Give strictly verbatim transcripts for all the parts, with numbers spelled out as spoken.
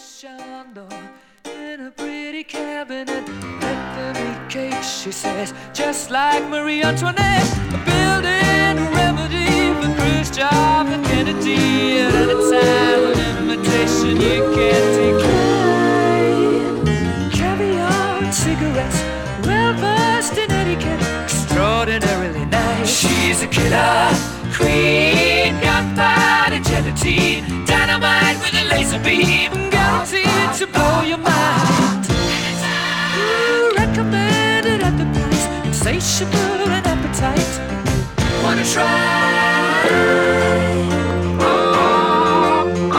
Shondo in a pretty cabinet. Let them eat cake, she says, just like Marie Antoinette. Building a remedy for Khrushchev and Kennedy. At any time, an invitation you can't decline. Caviar and cigarettes, well versed in etiquette, extraordinarily nice. She's a killer queen, gunpowder gelatine, dynamite with a laser beam, guaranteed to blow your mind. Ooh, recommended at the price, insatiable and appetite. Wanna try? Oh, oh,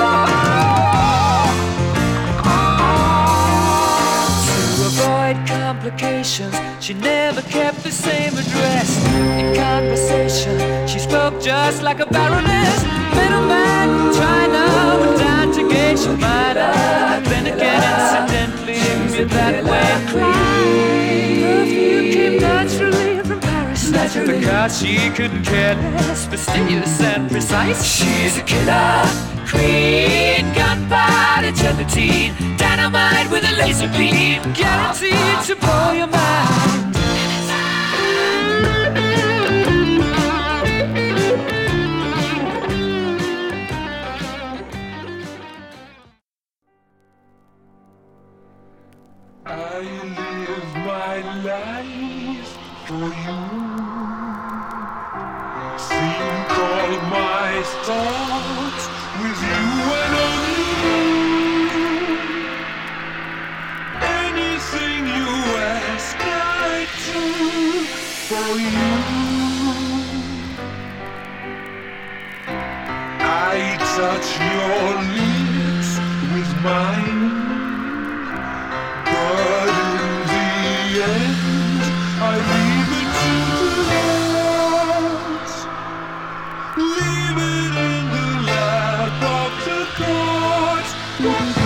oh. To avoid complications, she never kept the same address. In conversation, she spoke just like a baroness. Middleman from China went down to Geisha Minor. Then again, incidentally, me that way. Perfume came naturally from Paris. Because she couldn't care less, fastidious and precise. She's a killer queen, gunpowder gelatine, dynamite with a laser beam, guaranteed to blow your mind. I live my life for you. Think all my thoughts with you and only you. Anything you ask, I do for you. I touch your lips with mine. But in the end, I leave it to the gods. Leave it in the lap of the gods.